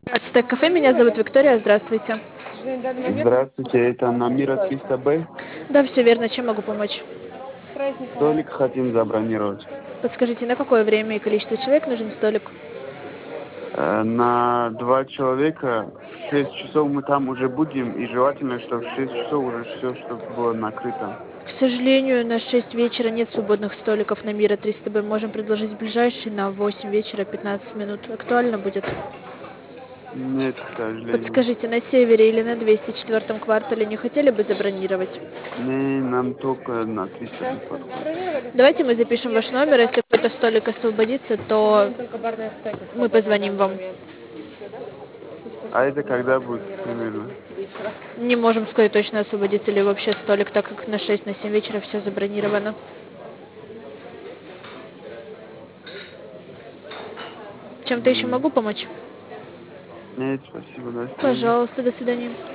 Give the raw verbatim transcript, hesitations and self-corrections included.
Ацтек кафе, меня зовут Виктория, здравствуйте. Здравствуйте, это на Мира триста Б. Да, все верно, чем могу помочь? Столик хотим забронировать. Подскажите, на какое время и количество человек нужен столик? Э, На два человека в шесть часов мы там уже будем, и желательно, чтобы в шесть часов уже все, чтобы было накрыто. К сожалению, на шесть вечера нет свободных столиков на Мира триста Б. Можем предложить ближайший на восемь вечера, пятнадцать минут. Актуально будет? Нет, к сожалению. Подскажите, на севере или на двести четвёртом квартале не хотели бы забронировать? Не, нам только на триста Б подходит. Давайте мы запишем ваш номер, если какой-то столик освободится, то мы позвоним вам. А это когда будет примерно? Не можем сказать точно, освободится ли вообще столик, так как на шесть, на семь вечера все забронировано. Чем-то еще М, могу помочь? Нет, спасибо, до свидания. Пожалуйста, до свидания.